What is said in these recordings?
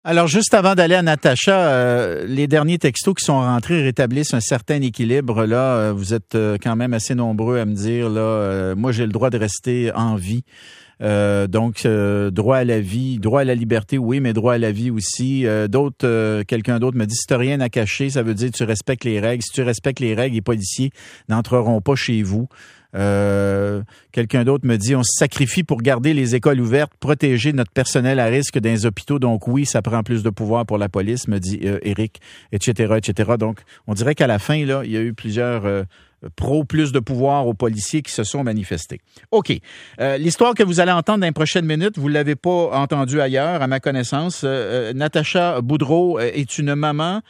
Alors, juste avant d'aller à Natacha, les derniers textos qui sont rentrés rétablissent un certain équilibre. Là, vous êtes quand même assez nombreux à me dire, là, moi, j'ai le droit de rester en vie. Donc, droit à la vie, droit à la liberté, oui, mais droit à la vie aussi. Quelqu'un d'autre me dit, si tu n'as rien à cacher, ça veut dire que tu respectes les règles. Si tu respectes les règles, les policiers n'entreront pas chez vous. Quelqu'un d'autre me dit, on se sacrifie pour garder les écoles ouvertes, protéger notre personnel à risque dans les hôpitaux. Donc oui, ça prend plus de pouvoir pour la police, me dit Éric, etc., etc. Donc, on dirait qu'à la fin, là, il y a eu plusieurs plus de pouvoir aux policiers qui se sont manifestés. OK. L'histoire que vous allez entendre dans les prochaines minutes, vous ne l'avez pas entendue ailleurs, à ma connaissance. Natacha Boudreau est une maman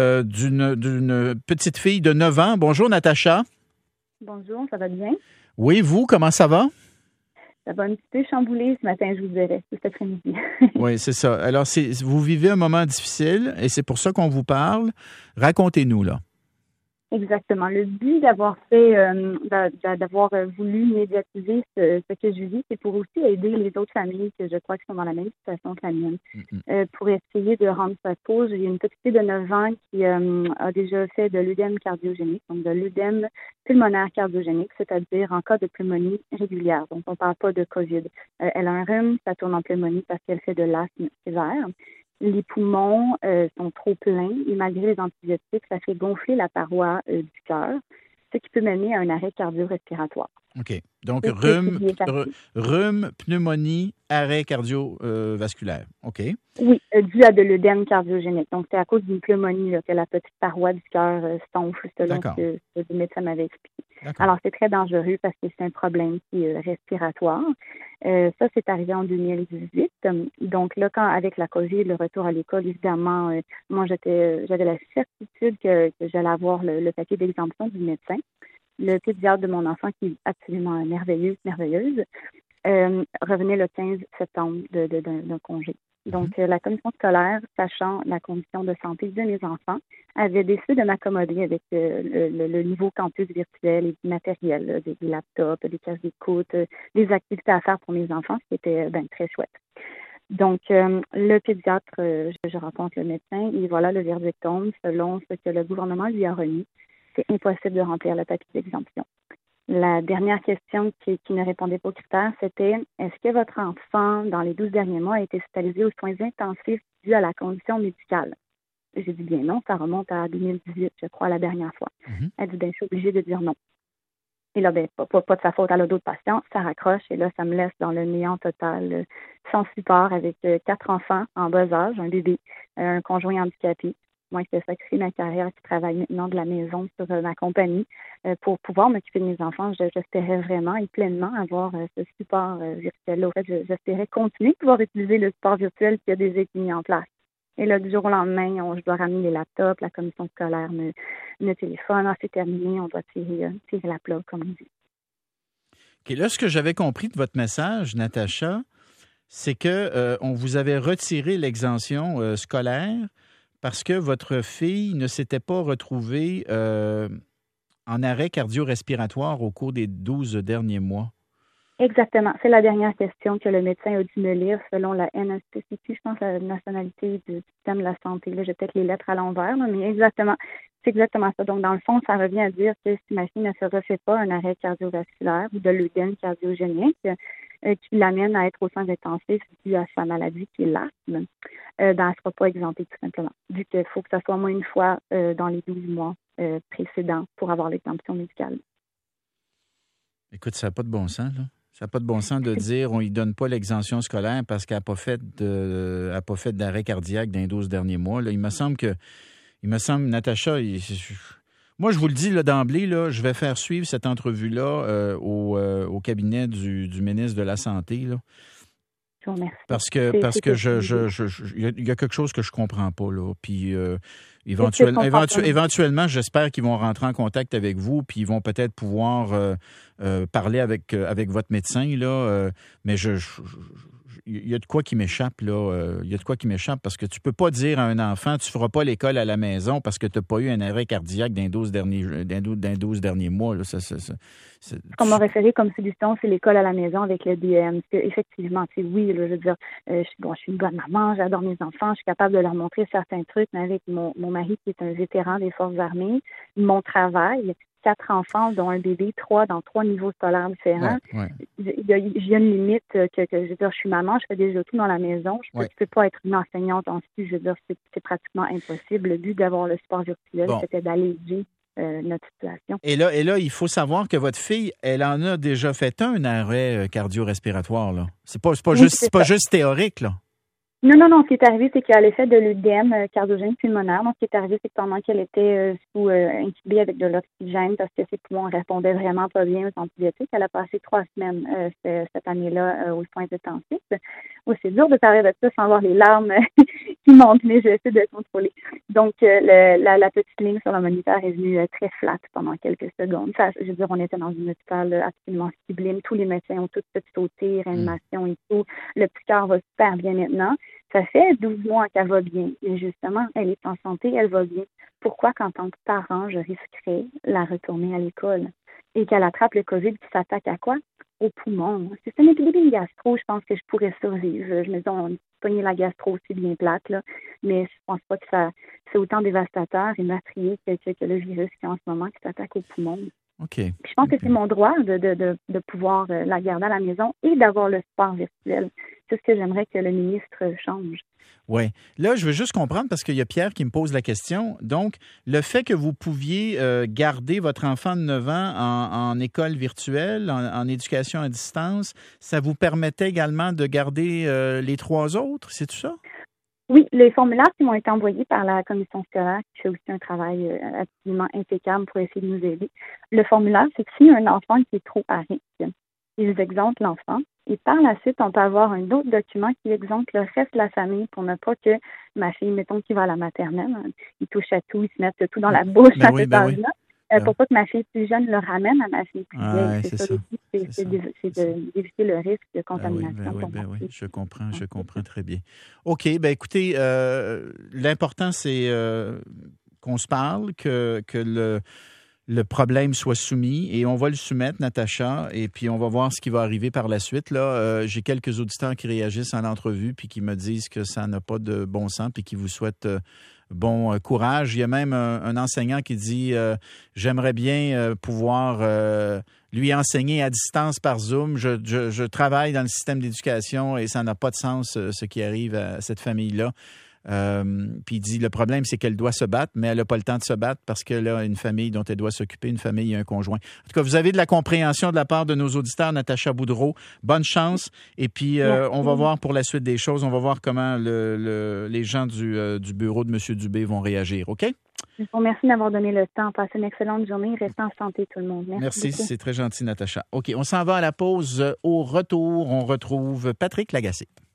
d'une petite fille de 9 ans. Bonjour, Natacha. Bonjour, ça va bien? Oui, vous, comment ça va? Ça va un petit peu chamboulé ce matin, je vous dirais, cet après-midi. Oui, c'est ça. Alors, vous vivez un moment difficile et c'est pour ça qu'on vous parle. Racontez-nous, là. Exactement. Le but d'avoir fait, d'avoir voulu médiatiser ce que je vis, c'est pour aussi aider les autres familles que je crois qui sont dans la même situation que la mienne. Pour essayer de rendre ça court, j'ai une petite fille de 9 ans qui a déjà fait de l'œdème cardiogénique, donc de l'œdème pulmonaire cardiogénique, c'est-à-dire en cas de pneumonie régulière. Donc, on ne parle pas de COVID. Elle a un rhume, ça tourne en pneumonie parce qu'elle fait de l'asthme sévère. Les poumons sont trop pleins et malgré les antibiotiques, ça fait gonfler la paroi du cœur, ce qui peut mener à un arrêt cardio-respiratoire. OK. Donc, rhume, pneumonie, arrêt cardiovasculaire. OK. Oui, dû à de l'œdème cardiogénique. Donc, c'est à cause d'une pneumonie là, que la petite paroi du cœur s'enfle, selon ce que le médecin m'avait expliqué. Alors, c'est très dangereux parce que c'est un problème qui est respiratoire. Ça, c'est arrivé en 2018. Donc là, avec la COVID, le retour à l'école, évidemment, moi, j'avais la certitude que j'allais avoir le papier d'exemption du médecin. Le pédiatre de mon enfant, qui est absolument merveilleuse, revenait le 15 septembre d'un congé. Donc, la commission scolaire, sachant la condition de santé de mes enfants, avait décidé de m'accommoder avec le niveau campus virtuel et du matériel, là, des laptops, des cases d'écoute, des activités à faire pour mes enfants, ce qui était très chouette. Donc, le pédiatre, je rencontre le médecin et voilà le verdict tombe selon ce que le gouvernement lui a remis. C'est impossible de remplir le papier d'exemption. La dernière question qui ne répondait pas aux critères, c'était « Est-ce que votre enfant, dans les 12 derniers mois, a été hospitalisé aux soins intensifs dû à la condition médicale? » J'ai dit « Bien non, ça remonte à 2018, je crois, la dernière fois. » Elle dit « Bien, je suis obligée de dire non. » Et là, pas de sa faute, elle a d'autres patients, ça raccroche et là, ça me laisse dans le néant total, sans support, avec 4 enfants en bas âge, un bébé, un conjoint handicapé. Moi, qui ai sacrifié ma carrière, qui travaille maintenant de la maison sur ma compagnie, pour pouvoir m'occuper de mes enfants, j'espérais vraiment et pleinement avoir ce support virtuel-là. En fait, j'espérais continuer de pouvoir utiliser le support virtuel qui a déjà été mis en place. Et là, du jour au lendemain, je dois ramener les laptops, la commission scolaire me téléphone, c'est terminé, on doit tirer la plug, comme on dit. OK, là, ce que j'avais compris de votre message, Natacha, c'est que on vous avait retiré l'exemption scolaire parce que votre fille ne s'était pas retrouvée en arrêt cardio-respiratoire au cours des 12 derniers mois. Exactement. C'est la dernière question que le médecin a dû me lire selon la NSPCQ, je pense, la nationalité du système de la santé. Là, j'ai peut-être les lettres à l'envers, là, mais exactement, c'est exactement ça. Donc, dans le fond, ça revient à dire que si ma fille ne se refait pas un arrêt cardiovasculaire ou de l'œdème cardiogénique qui l'amène à être aux soins intensifs dû à sa maladie qui est l'asthme, elle ne sera pas exemptée tout simplement, vu qu'il faut que ça soit au moins une fois dans les 12 mois précédents pour avoir l'exemption médicale. Écoute, ça n'a pas de bon sens, là. Ça n'a pas de bon sens de dire on ne lui donne pas l'exemption scolaire parce qu'elle n'a pas fait d'arrêt cardiaque dans les 12 derniers mois. Là, il me semble, Natacha, moi, je vous le dis là, d'emblée, là, je vais faire suivre cette entrevue-là au cabinet du ministre de la Santé. Là. Je vous remercie. Parce que il y a quelque chose que je comprends pas, là. Puis éventuellement, j'espère qu'ils vont rentrer en contact avec vous, puis ils vont peut-être pouvoir parler avec votre médecin, là. Mais il y a de quoi qui m'échappe, là. Il y a de quoi qui m'échappe parce que tu peux pas dire à un enfant, tu feras pas l'école à la maison parce que tu n'as pas eu un arrêt cardiaque dans les 12 derniers mois. Là. Ce qu'on m'a référé comme solution, c'est l'école à la maison avec le DM. Parce que, effectivement, oui, là, je veux dire, je suis une bonne maman, j'adore mes enfants, je suis capable de leur montrer certains trucs, mais avec mon mari qui est un vétéran des Forces armées, mon travail, 4 enfants, dont un bébé, 3 dans 3 niveaux scolaires différents. Ouais. Il y a une limite que je veux dire, je suis maman, je fais déjà tout dans la maison. Je peux pas être une enseignante ensuite. Je veux dire, c'est pratiquement impossible. Le but d'avoir le support virtuel, c'était d'alléger notre situation. Et là, il faut savoir que votre fille, elle en a déjà fait un arrêt cardio-respiratoire, là. C'est pas juste théorique, là. Non. Ce qui est arrivé, c'est qu'à l'effet de l'œdème cardiogène pulmonaire, donc ce qui est arrivé, c'est que pendant qu'elle était intubée avec de l'oxygène, parce que ses poumons répondaient vraiment pas bien aux antibiotiques, elle a passé 3 semaines cette année-là aux soins intensifs. C'est dur de parler de ça sans voir les larmes qui montent, mais j'essaie de contrôler. Donc, la petite ligne sur le moniteur est venue très flat pendant quelques secondes. Je veux dire, on était dans une hôpital absolument sublime. Tous les médecins ont tous fait sauter, réanimation et tout. Le petit cœur va super bien maintenant. Ça fait 12 mois qu'elle va bien, mais justement, elle est en santé, elle va bien. Pourquoi qu'en tant que parent, je risquerais la retourner à l'école et qu'elle attrape le COVID qui s'attaque à quoi? Aux poumons. Si c'est une épidémie gastro, je pense que je pourrais survivre. Je me dis, on pogner la gastro aussi bien plate, là, mais je pense pas que c'est autant dévastateur et meurtrier que le virus qui est en ce moment qui s'attaque aux poumons. Okay. Je pense que c'est mon droit de pouvoir la garder à la maison et d'avoir le support virtuel. C'est ce que j'aimerais que le ministre change. Oui. Là, je veux juste comprendre parce qu'il y a Pierre qui me pose la question. Donc, le fait que vous pouviez garder votre enfant de 9 ans en école virtuelle, en éducation à distance, ça vous permettait également de garder les 3 autres, c'est tout ça? Oui, les formulaires qui m'ont été envoyés par la commission scolaire, qui fait aussi un travail absolument impeccable pour essayer de nous aider. Le formulaire, c'est que s'il y a un enfant qui est trop à risque, ils exemptent l'enfant. Et par la suite, on peut avoir un autre document qui exempte le reste de la famille pour ne pas que ma fille, mettons qu'il va à la maternelle, il touche à tout, il se met tout dans la bouche à cet âge-là. Pour pas que ma fille plus jeune le ramène à ma fille plus vieille. C'est ça. C'est d'éviter le risque de contamination. Oui, je comprends très bien. OK, écoutez, l'important, c'est qu'on se parle, que le problème soit soumis et on va le soumettre, Natacha, et puis on va voir ce qui va arriver par la suite. Là, j'ai quelques auditeurs qui réagissent à l'entrevue puis qui me disent que ça n'a pas de bon sens puis qui vous souhaitent bon courage. Il y a même un enseignant qui dit j'aimerais bien pouvoir lui enseigner à distance par Zoom. Je travaille dans le système d'éducation et ça n'a pas de sens ce qui arrive à cette famille-là. Puis il dit le problème c'est qu'elle doit se battre, mais elle n'a pas le temps de se battre parce qu'elle a une famille dont elle doit s'occuper, une famille et un conjoint. En tout cas, vous avez de la compréhension de la part de nos auditeurs, Natacha Boudreau. Bonne chance. Et puis on va voir pour la suite des choses. On va voir comment les gens du bureau de M. Dubé vont réagir. OK? Je vous remercie d'avoir donné le temps. Passez une excellente journée. Restez en santé, tout le monde. Merci, c'est très gentil, Natacha. OK, on s'en va à la pause. Au retour, on retrouve Patrick Lagacé.